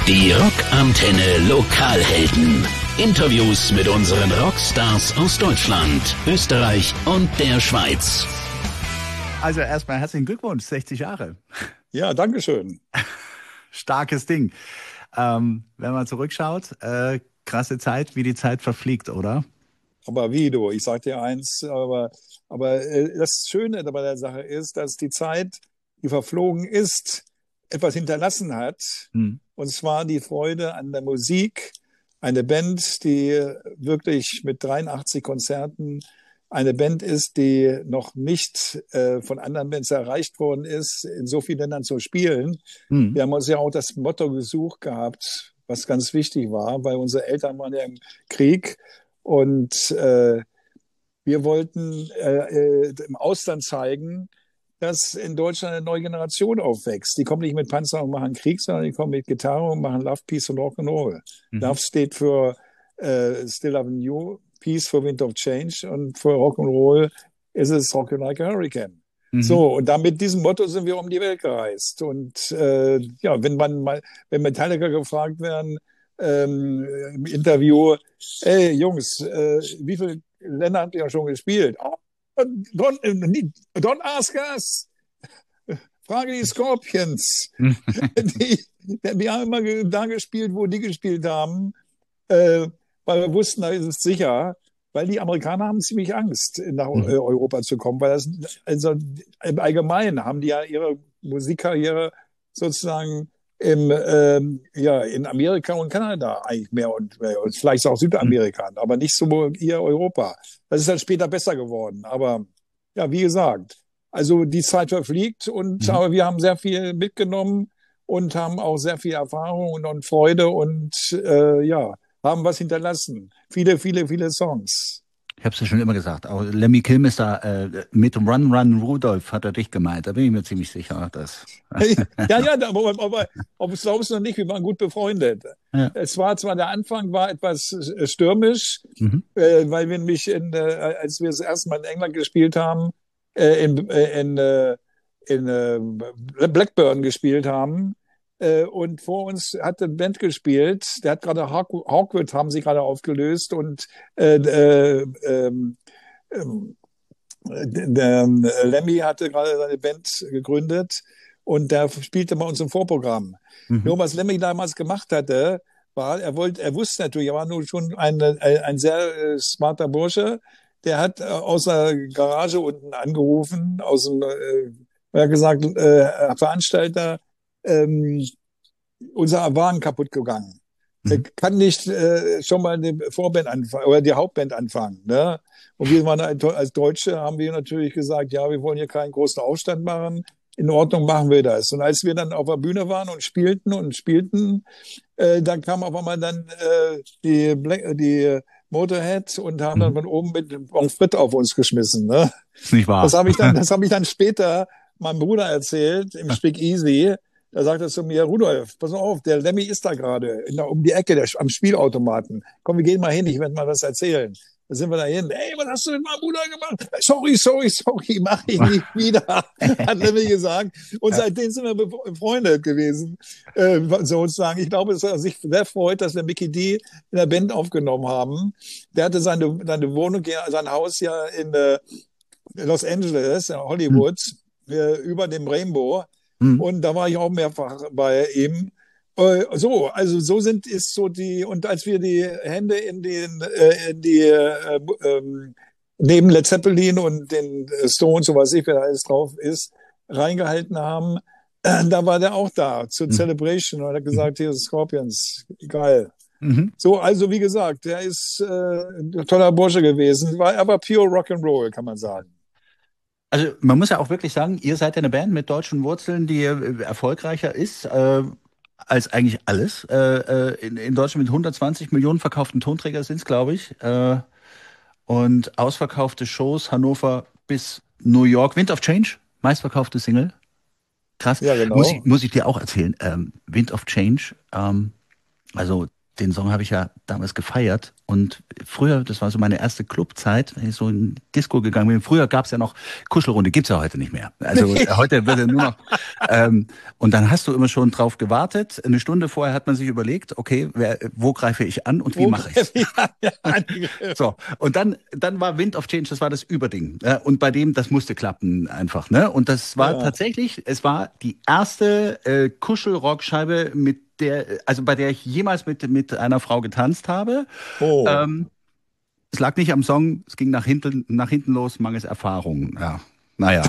Die Rockantenne Lokalhelden. Interviews mit unseren Rockstars aus Deutschland, Österreich und der Schweiz. Also erstmal herzlichen Glückwunsch, 60 Jahre. Ja, danke schön. Starkes Ding. Wenn man zurückschaut, krasse Zeit, wie die Zeit verfliegt, oder? Aber wie du, ich sag dir eins, aber das Schöne bei der Sache ist, dass die Zeit, die verflogen ist, etwas hinterlassen hat. Und zwar die Freude an der Musik. Eine Band, die wirklich mit 83 Konzerten eine Band ist, die noch nicht von anderen Bands erreicht worden ist, in so vielen Ländern zu spielen. Wir haben uns ja auch das Motto gesucht gehabt, was ganz wichtig war, weil unsere Eltern waren ja im Krieg und wir wollten im Ausland zeigen, dass in Deutschland eine neue Generation aufwächst. Die kommen nicht mit Panzer und machen Krieg, sondern die kommen mit Gitarre und machen Love, Peace und Rock'n'Roll. Love steht für Still Loving You, Peace for Wind of Change und für Rock'n'Roll ist es Rock You Like a Hurricane. So, und mit diesem Motto sind wir um die Welt gereist. Und ja, wenn Metallica gefragt werden im Interview, hey Jungs, wie viele Länder habt ihr schon gespielt? Oh, don't ask us. Frage die Scorpions. Die haben immer da gespielt, wo die gespielt haben, weil wir wussten, da ist es sicher. Weil die Amerikaner haben ziemlich Angst, nach Europa zu kommen, weil also im Allgemeinen haben die ja ihre Musikkarriere sozusagen in Amerika und Kanada eigentlich mehr und vielleicht auch Südamerika, aber nicht so hier Europa. Das ist dann später besser geworden. Aber ja, wie gesagt, also die Zeit verfliegt aber wir haben sehr viel mitgenommen und haben auch sehr viel Erfahrung und Freude und haben was hinterlassen. Viele, viele, viele Songs. Ich habe es ja schon immer gesagt, auch Lemmy Kilmister mit Run Run Rudolph hat er dich gemeint, da bin ich mir ziemlich sicher. Aber ob es glaubst du noch nicht, wir waren gut befreundet. Ja. Es war zwar, der Anfang war etwas stürmisch, weil wir nämlich, als wir das erste Mal in England gespielt haben, in Blackburn gespielt haben, und vor uns hat eine Band gespielt, der hat gerade Hawkwood haben sie gerade aufgelöst und der Lemmy hatte gerade seine Band gegründet und der spielte bei uns im Vorprogramm. Nur was Lemmy damals gemacht hatte, war, er wusste natürlich, er war nun schon ein sehr smarter Bursche, der hat aus der Garage unten angerufen, er hat gesagt, Veranstalter, unser Wagen kaputt gegangen. Er kann nicht schon mal die Vorband anfangen oder die Hauptband anfangen. Ne? Und wir waren als Deutsche, haben wir natürlich gesagt, ja, wir wollen hier keinen großen Aufstand machen. In Ordnung, machen wir das. Und als wir dann auf der Bühne waren und spielten, dann kam auf einmal dann die Motorhead und haben dann von oben mit Pommes frites auf uns geschmissen. Ne? Ist nicht wahr. Das habe ich dann später meinem Bruder erzählt im Speak Easy. Da sagt er zu mir, Rudolf, pass auf, der Lemmy ist da gerade um die Ecke am Spielautomaten. Komm, wir gehen mal hin, ich werde mal was erzählen. Da sind wir da hin. Ey, was hast du mit meinem Bruder gemacht? Sorry, mach ich nicht wieder, hat Lemmy gesagt. Und seitdem sind wir befreundet gewesen, sozusagen. Ich glaube, dass er sich sehr freut, dass wir Mikkey Dee in der Band aufgenommen haben. Der hatte seine Wohnung, sein Haus ja in Los Angeles, in Hollywood, über dem Rainbow. Und da war ich auch mehrfach bei ihm. Und als wir die Hände neben Led Zeppelin und den Stones, so was wer da alles drauf ist, reingehalten haben, da war der auch da zur Celebration und hat gesagt, hier ist Scorpions, geil. So, also wie gesagt, der ist ein toller Bursche gewesen, war aber pure Rock'n'Roll, kann man sagen. Also man muss ja auch wirklich sagen, ihr seid ja eine Band mit deutschen Wurzeln, die erfolgreicher ist als eigentlich alles. In Deutschland mit 120 Millionen verkauften Tonträger sind es, glaube ich. Und ausverkaufte Shows, Hannover bis New York. Wind of Change, meistverkaufte Single. Krass. Ja, genau. Muss ich dir auch erzählen. Wind of Change, also den Song habe ich ja damals gefeiert Und früher, das war so meine erste Clubzeit, wenn ich so in Disco gegangen bin. Früher gab es ja noch Kuschelrunde, gibt's ja heute nicht mehr. Also heute wird ja nur noch. Und dann hast du immer schon drauf gewartet. Eine Stunde vorher hat man sich überlegt, okay, wo greife ich an und wie mache ich es? So, und dann war Wind of Change, das war das Überding. Und bei dem, das musste klappen einfach. Ne? Und das war tatsächlich, es war die erste Kuschelrockscheibe, bei der ich jemals mit einer Frau getanzt habe. Oh. Es lag nicht am Song, es ging nach hinten los, mangels Erfahrung. Ja, naja.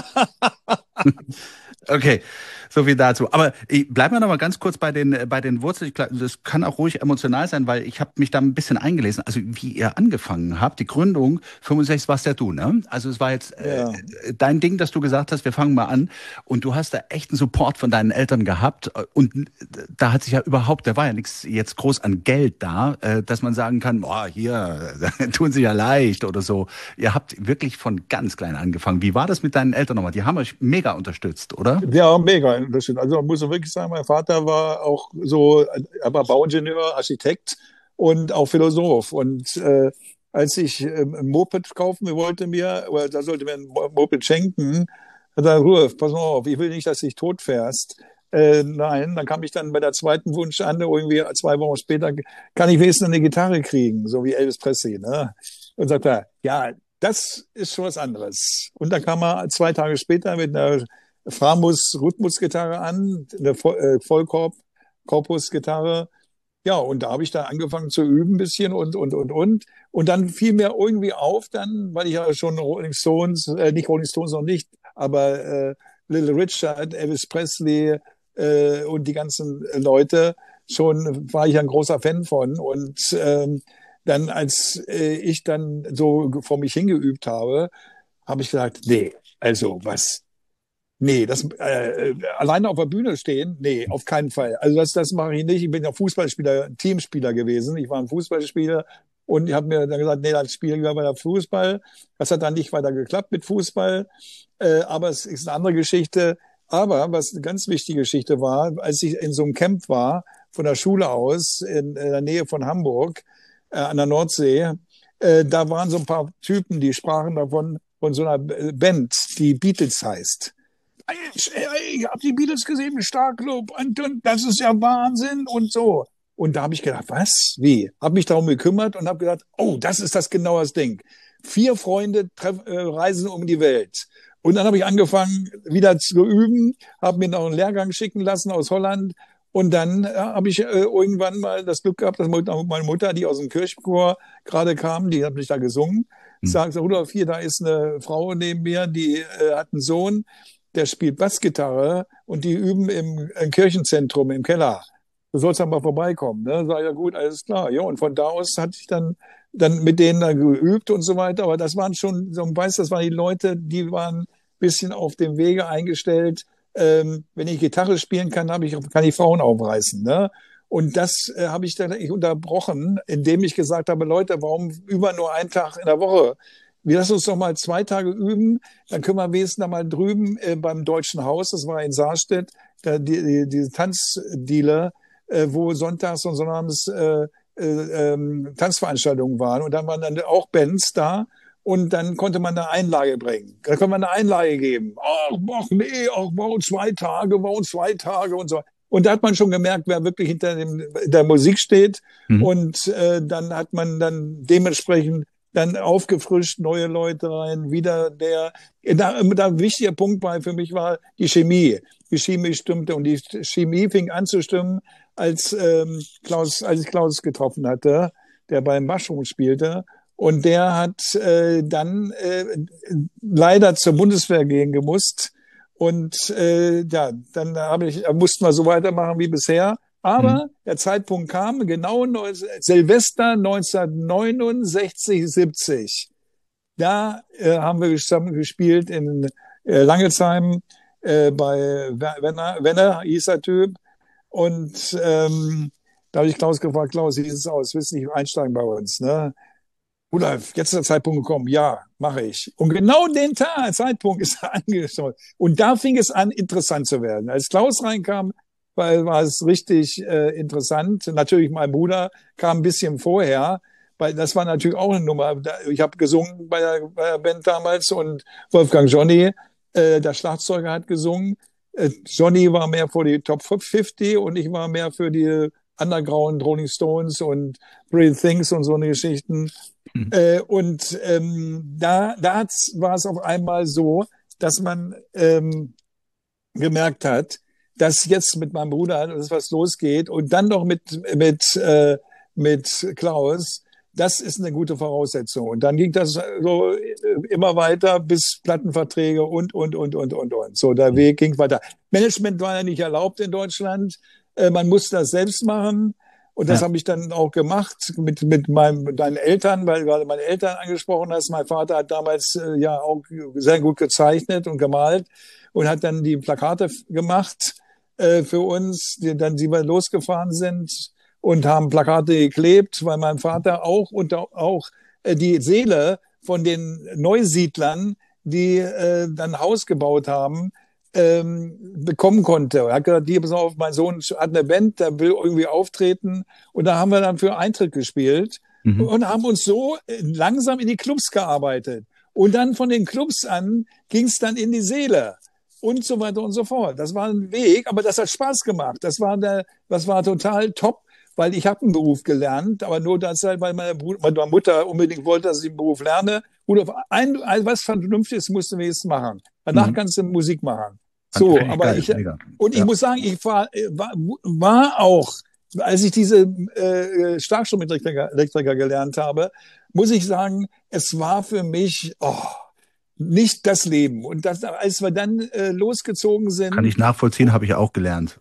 Okay, so viel dazu. Aber bleiben wir noch mal ganz kurz bei den Wurzeln. Das kann auch ruhig emotional sein, weil ich habe mich da ein bisschen eingelesen. Also wie ihr angefangen habt, die Gründung 65 warst ja du, ne? Also es war jetzt dein Ding, dass du gesagt hast, wir fangen mal an. Und du hast da echten Support von deinen Eltern gehabt. Und da hat sich ja da war ja nichts jetzt groß an Geld da, dass man sagen kann, boah, hier, tun sie ja leicht oder so. Ihr habt wirklich von ganz klein angefangen. Wie war das mit deinen Eltern nochmal? Die haben euch mega unterstützt, oder? Ja, mega. Also man muss wirklich sagen, mein Vater war auch so, er war Bauingenieur, Architekt und auch Philosoph. Und als ich ein Moped kaufen wollte oder da sollte mir ein Moped schenken, hat er gesagt, pass mal auf, ich will nicht, dass du dich tot fährst. Nein, dann kam ich dann bei der zweiten Wunsch an, irgendwie 2 Wochen später, kann ich wenigstens eine Gitarre kriegen, so wie Elvis Presley. Ne? Und sagt er, ja, das ist schon was anderes. Und dann kam er 2 Tage später mit einer Framus-Rhythmusgitarre an, eine Vollkorpus-Gitarre. Ja, und da habe ich dann angefangen zu üben ein bisschen und. Und dann fiel mir irgendwie auf, weil ich ja schon Rolling Stones, nicht Rolling Stones noch nicht, aber Little Richard, Elvis Presley und die ganzen Leute, schon war ich ein großer Fan von. Und dann, als ich dann so vor mich hingeübt habe ich gesagt, nee, also was? Nee, alleine auf der Bühne stehen, nee, auf keinen Fall. Also das mache ich nicht. Ich bin ja Fußballspieler, Teamspieler gewesen. Ich war ein Fußballspieler und ich habe mir dann gesagt, nee, dann spiele ich lieber weiter Fußball. Das hat dann nicht weiter geklappt mit Fußball, aber es ist eine andere Geschichte. Aber was eine ganz wichtige Geschichte war, als ich in so einem Camp war, von der Schule aus, in der Nähe von Hamburg, an der Nordsee, da waren so ein paar Typen, die sprachen davon, von so einer Band, die Beatles heißt. Ich habe die Beatles gesehen im Starclub und das ist ja Wahnsinn und so. Und da habe ich gedacht, was? Wie? Habe mich darum gekümmert und habe gedacht, oh, das ist das genau das Ding. 4 Freunde reisen um die Welt. Und dann habe ich angefangen, wieder zu üben, habe mir noch einen Lehrgang schicken lassen aus Holland. Und dann habe ich irgendwann mal das Glück gehabt, dass meine Mutter, die aus dem Kirchenchor gerade kam, die hat mich da gesungen, sagt, Rudolf, hier, da ist eine Frau neben mir, die hat einen Sohn, der spielt Bassgitarre und die üben im Kirchenzentrum im Keller. Du sollst dann mal vorbeikommen. Ne? Sag ja gut, alles klar. Ja, und von da aus hatte ich dann mit denen da geübt und so weiter. Aber das waren schon, so das waren die Leute, die waren ein bisschen auf dem Wege eingestellt. Wenn ich Gitarre spielen kann, kann ich Frauen aufreißen. Ne? Und das habe ich dann unterbrochen, indem ich gesagt habe, Leute, warum über nur einen Tag in der Woche? Lass uns doch mal 2 Tage üben, dann können wir wenigstens da mal drüben beim Deutschen Haus, das war in Saarstedt, diese Tanzdealer, wo sonntags und sonnabends Tanzveranstaltungen waren. Und dann waren dann auch Bands da und dann konnte man eine Einlage bringen. Da konnte man eine Einlage geben. Ach nee, warum 2 Tage, warum 2 Tage und so. Und da hat man schon gemerkt, wer wirklich hinter der Musik steht. Und dann hat man dann dementsprechend dann aufgefrischt, neue Leute rein, wieder der wichtiger Punkt für mich war die Chemie. Die Chemie stimmte und die Chemie fing an zu stimmen, als ich Klaus getroffen hatte, der beim Mushroom spielte. Und der hat dann leider zur Bundeswehr gehen gemusst. Und dann mussten wir so weitermachen wie bisher. Aber der Zeitpunkt kam, genau Silvester 1969, 70. Da haben wir zusammen gespielt in Langelsheim bei Wenner hieß der Typ. Und da habe ich Klaus gefragt, Klaus, wie sieht es aus? Willst du nicht einsteigen bei uns? Ne? Rudolf, jetzt ist der Zeitpunkt gekommen. Ja, mache ich. Und genau den Zeitpunkt ist er angeschaut. Und da fing es an, interessant zu werden. Als Klaus reinkam, war es richtig interessant. Natürlich, mein Bruder kam ein bisschen vorher, weil das war natürlich auch eine Nummer. Ich habe gesungen bei der Band damals und Wolfgang Johnny, der Schlagzeuger, hat gesungen. Johnny war mehr für die Top 50 und ich war mehr für die Underground, Rolling Stones und Pretty Things und so eine Geschichten. Da war es auf einmal so, dass man gemerkt hat, dass jetzt mit meinem Bruder was losgeht und dann noch mit Klaus, das ist eine gute Voraussetzung. Und dann ging das so immer weiter bis Plattenverträge und. So, der Weg ging weiter. Management war ja nicht erlaubt in Deutschland. Man musste das selbst machen. Und das habe ich dann auch gemacht mit deinen Eltern, weil du gerade meine Eltern angesprochen hast. Mein Vater hat damals ja auch sehr gut gezeichnet und gemalt und hat dann die Plakate gemacht für uns, die wir losgefahren sind und haben Plakate geklebt, weil mein Vater auch die Seele von den Neusiedlern, die dann ein Haus gebaut haben, bekommen konnte. Er hat gesagt, pass auf, mein Sohn hat eine Band, der will irgendwie auftreten. Und da haben wir dann für Eintritt gespielt und haben uns so langsam in die Clubs gearbeitet. Und dann von den Clubs an ging es dann in die Seele und so weiter und so fort. Das war ein Weg, aber das hat Spaß gemacht. Das war total top, weil ich habe einen Beruf gelernt, aber nur deshalb, weil meine Mutter unbedingt wollte, dass ich einen Beruf lerne. Und was Vernünftiges musst du wenigstens machen. Danach kannst du Musik machen. So, aber geil, ich muss sagen, ich war auch, als ich diese Starkstromelektriker gelernt habe, muss ich sagen, es war für mich nicht das Leben. Und als wir dann losgezogen sind. Kann ich nachvollziehen, habe ich auch gelernt.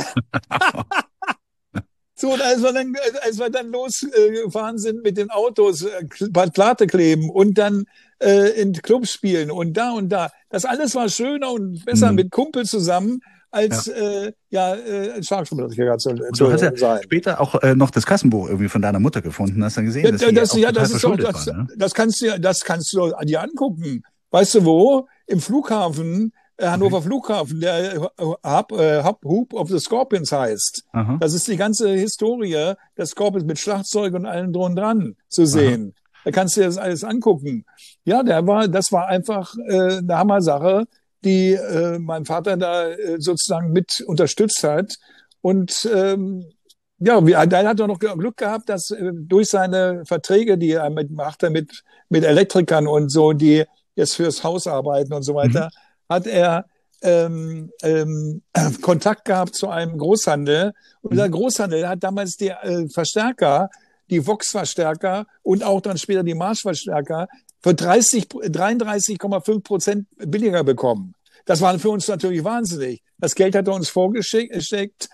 So, und als wir dann losgefahren sind mit den Autos, Plate kleben und dann in Clubs spielen und da. Das alles war schöner und besser mit Kumpel zusammen als Schlagzeuger zu du hast ja später auch noch das Kassenbuch irgendwie von deiner Mutter gefunden, hast dann gesehen, das kannst du dir angucken. Weißt du wo? Im Flughafen, Hannover Flughafen, der Hub of the Scorpions heißt. Aha. Das ist die ganze Historie des Scorpions mit Schlagzeug und allem drum und dran zu sehen. Aha. Da kannst du dir das alles angucken. Ja, das war einfach eine Hammer-Sache, die mein Vater da sozusagen mit unterstützt hat. Und da hat er noch Glück gehabt, dass durch seine Verträge, die er machte mit Elektrikern und so, die jetzt fürs Haus arbeiten und so weiter, hat er Kontakt gehabt zu einem Großhandel. Und der Großhandel hat damals die Verstärker, die Vox-Verstärker und auch dann später die Marsch-Verstärker für 33,5% billiger bekommen. Das war für uns natürlich wahnsinnig. Das Geld hat er uns vorgesteckt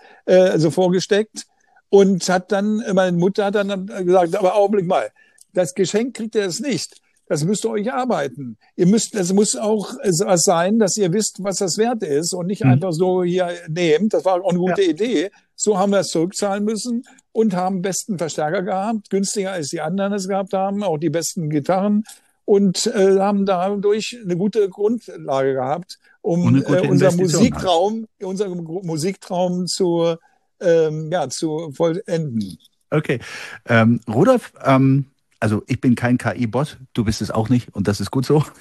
und meine Mutter hat dann gesagt, aber Augenblick mal, das Geschenk kriegt ihr das nicht. Das müsst ihr euch arbeiten. Das muss auch was sein, dass ihr wisst, was das wert ist und nicht einfach so hier nehmt. Das war auch eine gute Idee. So haben wir es zurückzahlen müssen und haben besten Verstärker gehabt, günstiger als die anderen es gehabt haben, auch die besten Gitarren und haben dadurch eine gute Grundlage gehabt, um unser Musiktraum zu vollenden. Okay. Rudolf, also ich bin kein KI-Bot, du bist es auch nicht und das ist gut so.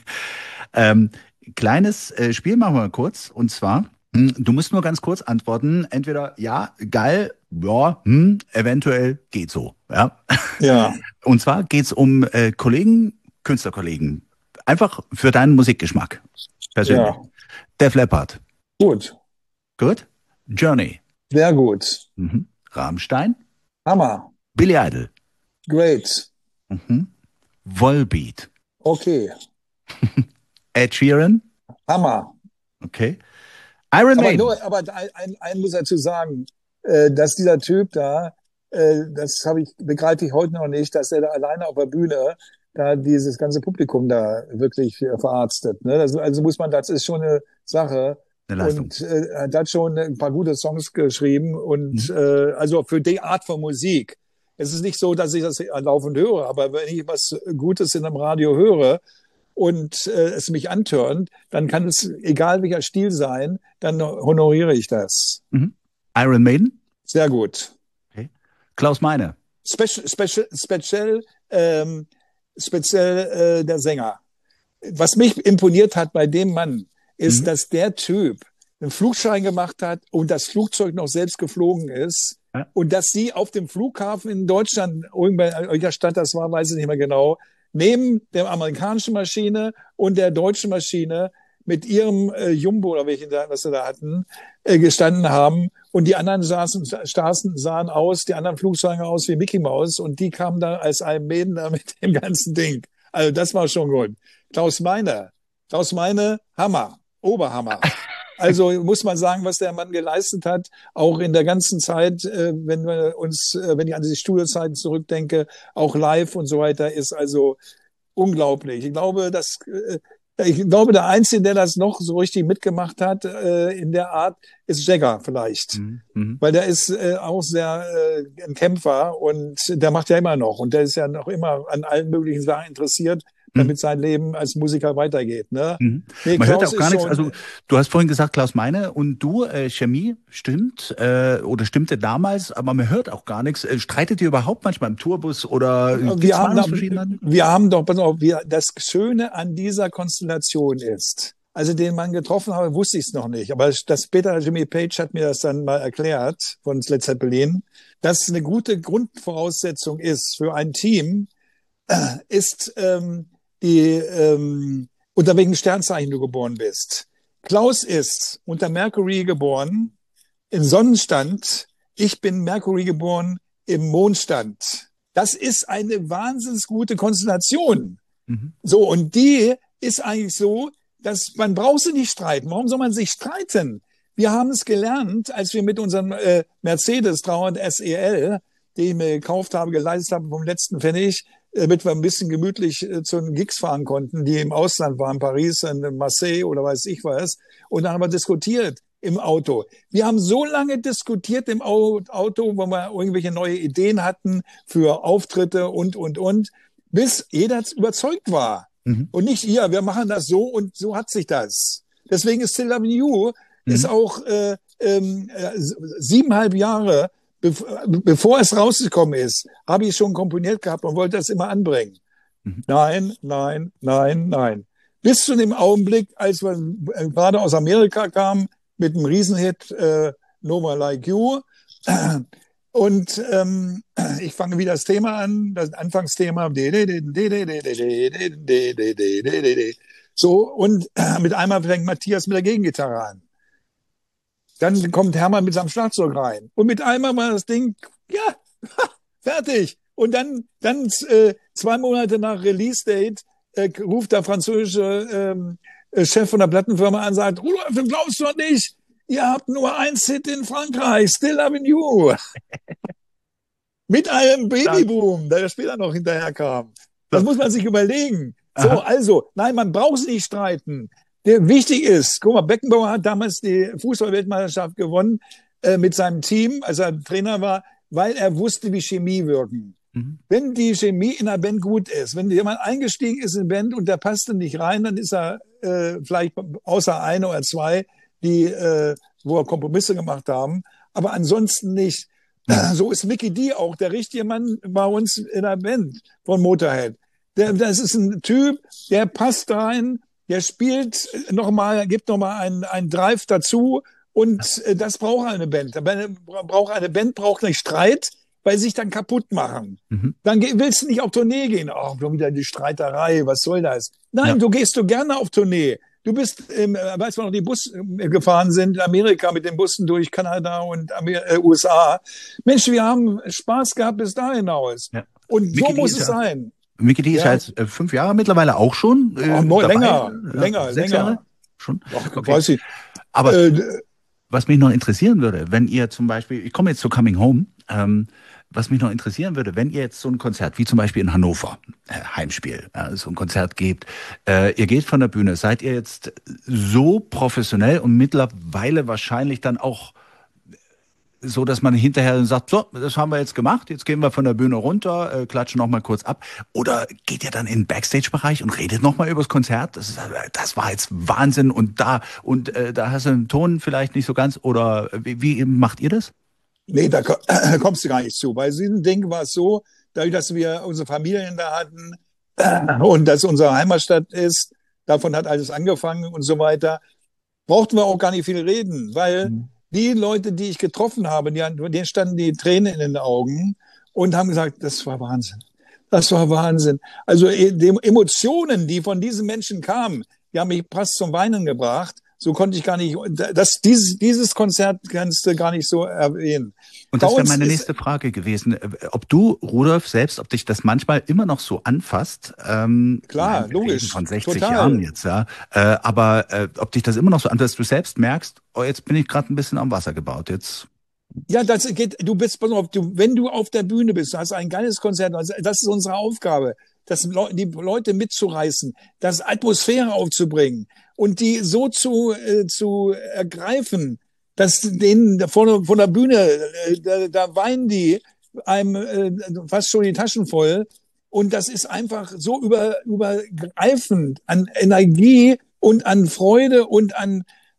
Kleines Spiel machen wir kurz und zwar, du musst nur ganz kurz antworten, entweder ja, geil, ja, eventuell geht so. Ja. Ja. Und zwar geht's um Künstlerkollegen, einfach für deinen Musikgeschmack persönlich. Ja. Def Leppard. Gut. Gut. Journey. Sehr gut. Rammstein. Hammer. Billy Idol. Great. Volbeat. Okay. Ed Sheeran. Hammer. Okay. Iron Maiden. Aber ein muss dazu sagen, dass dieser Typ da, begreife ich heute noch nicht, dass er da alleine auf der Bühne da dieses ganze Publikum da wirklich verarztet. Ne? Das ist schon eine Sache. Eine Leistung. Und er hat schon ein paar gute Songs geschrieben und also für die Art von Musik. Es ist nicht so, dass ich das laufend höre, aber wenn ich was Gutes in einem Radio höre und es mich antörnt, dann kann es, egal welcher Stil sein, dann honoriere ich das. Iron Maiden? Sehr gut. Okay. Klaus Meine? speziell der Sänger. Was mich imponiert hat bei dem Mann, ist, dass der Typ einen Flugschein gemacht hat und das Flugzeug noch selbst geflogen ist. Ja. Und dass sie auf dem Flughafen in Deutschland, irgendwann, in welcher Stadt das war, weiß ich nicht mehr genau, neben der amerikanischen Maschine und der deutschen Maschine mit ihrem Jumbo oder was sie da hatten, gestanden haben. Und die anderen sahen aus, die anderen Flugzeuge aus wie Mickey Mouse. Und die kamen da als Almeden da mit dem ganzen Ding. Also das war schon gut. Klaus Meine, Hammer, Oberhammer. Also muss man sagen, was der Mann geleistet hat, auch in der ganzen Zeit, wenn ich an die Studiozeiten zurückdenke, auch live und so weiter, ist also unglaublich. Ich glaube, der Einzige, der das noch so richtig mitgemacht hat in der Art, ist Jagger vielleicht. Weil der ist auch sehr ein Kämpfer und der macht ja immer noch. Und der ist ja noch immer an allen möglichen Sachen interessiert, damit sein Leben als Musiker weitergeht. Ne? Nee, man hört auch gar nichts. Also du hast vorhin gesagt, Klaus Meine und du, Chemie stimmt oder stimmte damals, aber man hört auch gar nichts. Streitet ihr überhaupt manchmal im Tourbus oder wir haben doch, pass auf, das Schöne an dieser Konstellation ist, also den Mann getroffen habe, wusste ich es noch nicht, aber das Peter Jimmy Page hat mir das dann mal erklärt von Led Zeppelin, dass eine gute Grundvoraussetzung ist für ein Team, ist unter welchem Sternzeichen du geboren bist. Klaus ist unter Mercury geboren, im Sonnenstand. Ich bin Mercury geboren im Mondstand. Das ist eine wahnsinnig gute Konstellation. So, und die ist eigentlich so, dass man braucht sie nicht streiten. Warum soll man sich streiten? Wir haben es gelernt, als wir mit unserem Mercedes 300 SEL, den ich mir gekauft habe, geleistet habe vom letzten Pfennig, damit wir ein bisschen gemütlich zu den Gigs fahren konnten, die im Ausland waren, Paris, in Marseille oder weiß ich was. Und dann haben wir diskutiert im Auto. Wir haben so lange diskutiert im Auto, wo wir irgendwelche neue Ideen hatten für Auftritte und, bis jeder überzeugt war. Und nicht, ja, wir machen das so und so hat sich das. Deswegen ist Still Lovin' You ist auch 7,5 Jahre bevor es rausgekommen ist, habe ich schon komponiert gehabt und wollte das immer anbringen. Nein. Bis zu dem Augenblick, als wir gerade aus Amerika kamen, mit einem Riesenhit No More Like You. Und ich fange wieder das Thema an, das Anfangsthema. So, und mit einmal fängt Matthias mit der Gegengitarre an. Dann kommt Hermann mit seinem Schlagzeug rein. Und mit einmal war das Ding, ja, fertig. Und dann 2 Monate nach Release-Date ruft der französische Chef von der Plattenfirma an und sagt, Rudolf, du glaubst doch nicht, ihr habt nur 1 Hit in Frankreich, Still Lovin' You. Mit einem Babyboom, der später noch hinterher kam. Das muss man sich überlegen. So, also, nein, man braucht sich nicht streiten. Der wichtig ist, guck mal, Beckenbauer hat damals die Fußball-Weltmeisterschaft gewonnen mit seinem Team, als er Trainer war, weil er wusste, wie Chemie wirken. Wenn die Chemie in einer Band gut ist, wenn jemand eingestiegen ist in eine Band und der passte nicht rein, dann ist er vielleicht außer 1 oder 2, die wo er Kompromisse gemacht haben, aber ansonsten nicht. So ist Mikkey Dee auch der richtige Mann bei uns in der Band von Motorhead. Das ist ein Typ, der passt rein, der spielt nochmal, gibt nochmal einen Drive dazu und das braucht eine Band. Eine Band braucht nicht Streit, weil sie sich dann kaputt machen. Dann willst du nicht auf Tournee gehen. Oh, schon wieder die Streiterei, was soll das? Nein, du gehst gerne auf Tournee. Du bist, weißt du noch, die Bus gefahren sind in Amerika mit den Bussen durch Kanada und USA. Mensch, wir haben Spaß gehabt bis da hinaus. Ja. Und so muss es sein. Mikkey Dee ist ja jetzt 5 Jahre mittlerweile auch schon. Länger. 6 Jahre schon. Okay. Weiß ich. Aber was mich noch interessieren würde, wenn ihr zum Beispiel, ich komme jetzt zu Coming Home, was mich noch interessieren würde, wenn ihr jetzt so ein Konzert, wie zum Beispiel in Hannover, Heimspiel, so ein Konzert gebt, ihr geht von der Bühne, seid ihr jetzt so professionell und mittlerweile wahrscheinlich dann auch so, dass man hinterher sagt, so, das haben wir jetzt gemacht, jetzt gehen wir von der Bühne runter, klatschen noch mal kurz ab. Oder geht ihr dann in den Backstage-Bereich und redet noch mal über das Konzert? Das war jetzt Wahnsinn und da hast du einen Ton vielleicht nicht so ganz. Oder wie macht ihr das? Nee, da kommst du gar nicht zu. Bei diesem Ding war es so, dadurch, dass wir unsere Familien da hatten und dass unsere Heimatstadt ist, davon hat alles angefangen und so weiter, brauchten wir auch gar nicht viel reden, weil die Leute, die ich getroffen habe, denen standen die Tränen in den Augen und haben gesagt, das war Wahnsinn. Das war Wahnsinn. Also die Emotionen, die von diesen Menschen kamen, die haben mich fast zum Weinen gebracht. So konnte ich gar nicht, dieses Konzert kannst du gar nicht so erwähnen. Und das wäre meine nächste Frage gewesen. Ob du, Rudolf, selbst, ob dich das manchmal immer noch so anfasst? Klar, logisch. Von 60 total. Jahren jetzt, ja. Aber ob dich das immer noch so anfasst, dass du selbst merkst, oh, jetzt bin ich gerade ein bisschen am Wasser gebaut. Jetzt. Ja, das geht, du bist, pass auf, wenn du auf der Bühne bist, du hast ein geiles Konzert, das ist unsere Aufgabe, die Leute mitzureißen, das Atmosphäre aufzubringen und die so zu ergreifen, dass denen von der Bühne, da weinen die einem fast schon die Taschen voll. Und das ist einfach so übergreifend an Energie und an Freude und an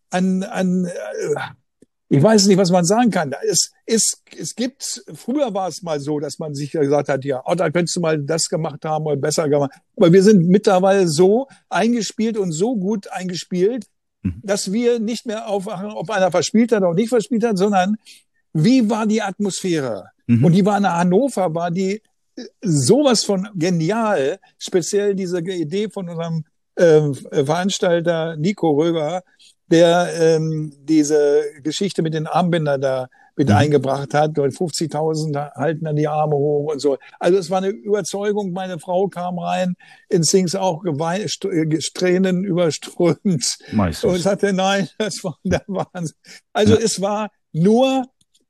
ich weiß nicht, was man sagen kann. Es gibt, früher war es mal so, dass man sich gesagt hat, ja, oh, da könntest du mal das gemacht haben oder besser gemacht. Aber wir sind mittlerweile so eingespielt und so gut eingespielt, dass wir nicht mehr aufwachen, ob einer verspielt hat oder nicht verspielt hat, sondern wie war die Atmosphäre? Und die war in Hannover, war die sowas von genial, speziell diese Idee von unserem Veranstalter Nico Röger, der diese Geschichte mit den Armbändern da mit eingebracht hat. 50.000 halten dann die Arme hoch und so. Also es war eine Überzeugung. Meine Frau kam rein ins Dings auch Tränen überströmt. Meistens. Und sagte, nein, das war der Wahnsinn. Also es war nur,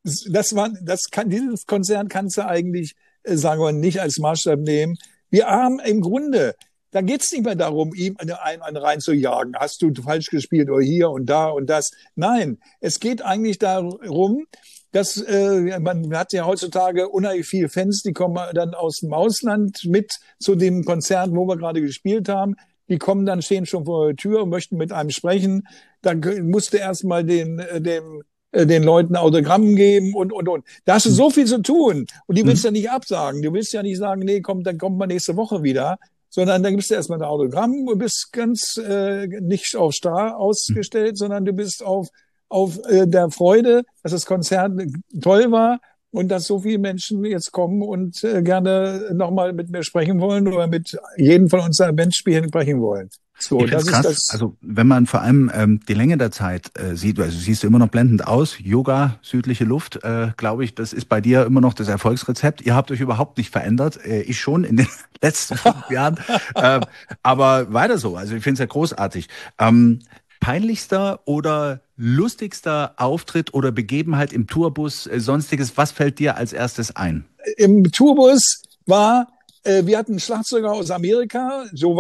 dieses Konzert kannst du eigentlich, sagen wir, nicht als Maßstab nehmen. Wir haben im Grunde, da geht's nicht mehr darum, ihm einen reinzujagen. Hast du falsch gespielt oder hier und da und das? Nein, es geht eigentlich darum, dass man hat ja heutzutage unheimlich viele Fans, die kommen dann aus dem Ausland mit zu dem Konzert, wo wir gerade gespielt haben. Die kommen dann, stehen schon vor der Tür und möchten mit einem sprechen. Dann musste erst mal den Leuten Autogramm geben und. Da hast du so viel zu tun und die willst du ja nicht absagen. Du willst ja nicht sagen, nee, komm, dann kommt man nächste Woche wieder. Sondern dann gibst du erstmal ein Autogramm und bist ganz nicht auf Star ausgestellt, sondern du bist auf der Freude, dass das Konzert toll war und dass so viele Menschen jetzt kommen und gerne nochmal mit mir sprechen wollen oder mit jedem von uns ein Bandspielen sprechen wollen. So, ich das ist krass. Also wenn man vor allem die Länge der Zeit sieht, also siehst du immer noch blendend aus, Yoga, südliche Luft, glaube ich, das ist bei dir immer noch das Erfolgsrezept. Ihr habt euch überhaupt nicht verändert, ich schon in den letzten 5 Jahren, aber weiter so, also ich finde es ja großartig. Peinlichster oder lustigster Auftritt oder Begebenheit im Tourbus, sonstiges, was fällt dir als erstes ein? Im Tourbus war wir hatten einen Schlagzeuger aus Amerika, Joe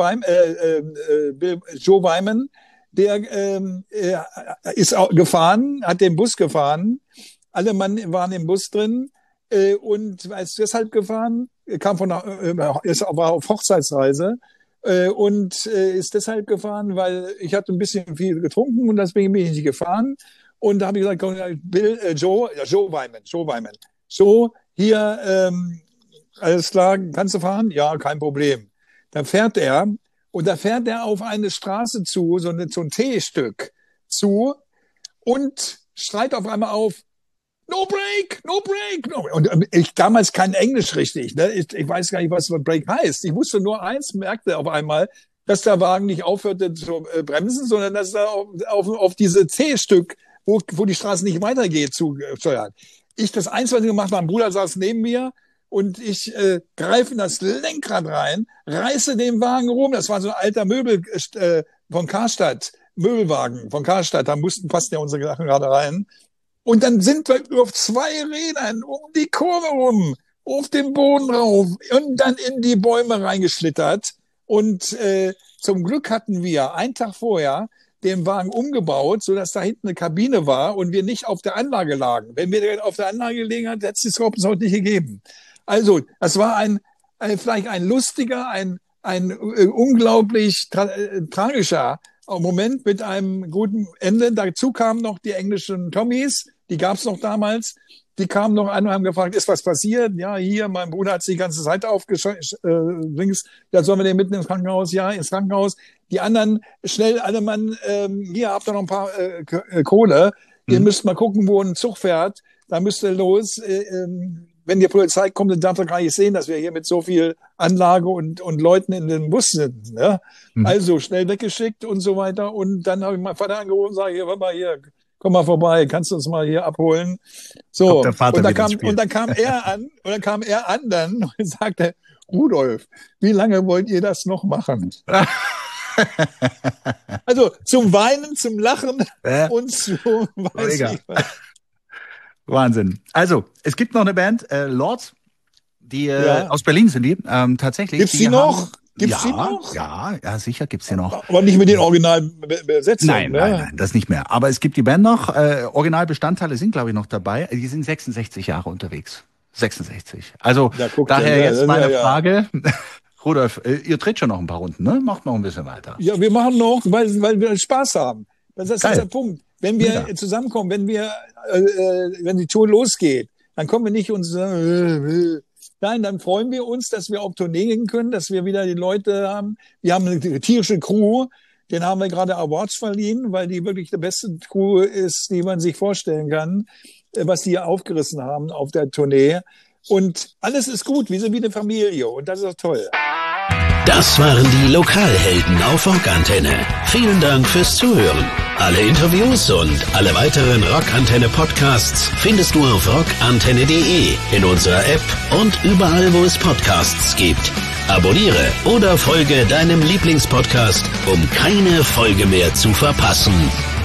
Wyman, der ist gefahren, hat den Bus gefahren. Alle Mann waren im Bus drin und ist deshalb gefahren, war auf Hochzeitsreise und ist deshalb gefahren, weil ich hatte ein bisschen viel getrunken und deswegen bin ich nicht gefahren. Und da habe ich gesagt, Joe Wyman, so hier alles klar, kannst du fahren? Ja, kein Problem. Dann fährt er und da fährt er auf eine Straße zu, so ein T-Stück zu und schreit auf einmal auf, no break, no break. No. Und ich damals kein Englisch richtig. Ne? Ich weiß gar nicht, was Break heißt. Ich wusste nur eins, merkte auf einmal, dass der Wagen nicht aufhörte zu bremsen, sondern dass er auf diese T-Stück, wo die Straße nicht weitergeht, zu steuern. Das Einzige gemacht, mein Bruder saß neben mir, und ich greife in das Lenkrad rein, reiße den Wagen rum. Das war so ein alter Möbel von Karstadt, Möbelwagen von Karstadt. Da passten ja unsere Sachen gerade rein. Und dann sind wir auf 2 Rädern um die Kurve rum, auf den Boden rauf und dann in die Bäume reingeschlittert. Und zum Glück hatten wir einen Tag vorher den Wagen umgebaut, sodass da hinten eine Kabine war und wir nicht auf der Anlage lagen. Wenn wir auf der Anlage gelegen hätten, hätte es die Scorpions heute nicht gegeben. Also, das war vielleicht ein lustiger, ein unglaublich tragischer Moment mit einem guten Ende. Dazu kamen noch die englischen Tommys, die gab es noch damals. Die kamen noch an und haben gefragt, ist was passiert? Ja, hier, mein Bruder hat sich die ganze Zeit links, da sollen wir den mitten ins Krankenhaus? Ja, ins Krankenhaus. Die anderen, schnell, alle Mann, hier habt ihr noch ein paar Kohle. Ihr müsst mal gucken, wo ein Zug fährt. Da müsst ihr los. Wenn die Polizei kommt, dann darf er gar nicht sehen, dass wir hier mit so viel Anlage und Leuten in den Bus sind. Ne? Also schnell weggeschickt und so weiter. Und dann habe ich meinen Vater angerufen und sage, hier, warte mal hier, komm mal vorbei, kannst du uns mal hier abholen? So, und dann kam er an und sagte, Rudolf, wie lange wollt ihr das noch machen? Also zum Weinen, zum Lachen und zum weiß ich was. Wahnsinn. Also, es gibt noch eine Band, Lords, die aus Berlin sind die, tatsächlich. Gibt's die noch? Gibt's die noch? Ja, sicher gibt's die noch. Aber nicht mit den Originalbesetzungen, Nein, das nicht mehr. Aber es gibt die Band noch. Originalbestandteile sind, glaube ich, noch dabei. Die sind 66 Jahre unterwegs. 66. Also, daher jetzt meine Frage. Rudolf, ihr dreht schon noch ein paar Runden, ne? Macht noch ein bisschen weiter. Ja, wir machen noch, weil wir Spaß haben. Das ist der Punkt. Wenn wir zusammenkommen, wenn die Tour losgeht, dann kommen wir nicht und sagen, nein, dann freuen wir uns, dass wir auf Tournee gehen können, dass wir wieder die Leute haben. Wir haben eine tierische Crew, den haben wir gerade Awards verliehen, weil die wirklich die beste Crew ist, die man sich vorstellen kann, was die aufgerissen haben auf der Tournee. Und alles ist gut, wir sind wie eine Familie und das ist auch toll. Das waren die Lokalhelden auf Rockantenne. Vielen Dank fürs Zuhören. Alle Interviews und alle weiteren Rockantenne-Podcasts findest du auf rockantenne.de, in unserer App und überall, wo es Podcasts gibt. Abonniere oder folge deinem Lieblingspodcast, um keine Folge mehr zu verpassen.